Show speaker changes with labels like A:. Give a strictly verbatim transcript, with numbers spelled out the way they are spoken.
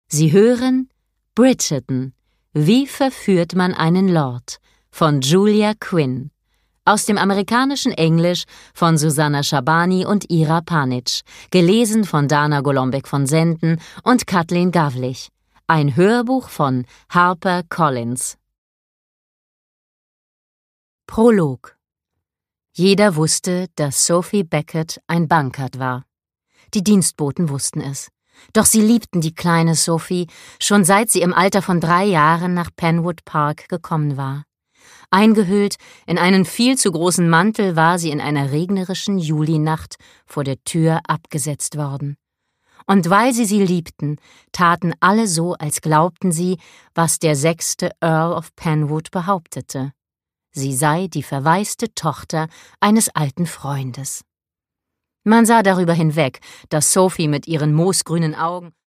A: Sie hören Bridgerton. Wie verführt man einen Lord? Von Julia Quinn. Aus dem amerikanischen Englisch von Susanna Schabani und Ira Panic. Gelesen von Dana Golombek von Senden und Kathleen Gavlich. Ein Hörbuch von Harper Collins. Prolog. Jeder wusste, dass Sophie Beckett ein Bankert war. Die Dienstboten wussten es. Doch sie liebten die kleine Sophie, schon seit sie im Alter von drei Jahren nach Penwood Park gekommen war. Eingehüllt in einen viel zu großen Mantel war sie in einer regnerischen Julinacht vor der Tür abgesetzt worden. Und weil sie sie liebten, taten alle so, als glaubten sie, was der sechste Earl of Penwood behauptete. Sie sei die verwaiste Tochter eines alten Freundes. Man sah darüber hinweg, dass Sophie mit ihren moosgrünen Augen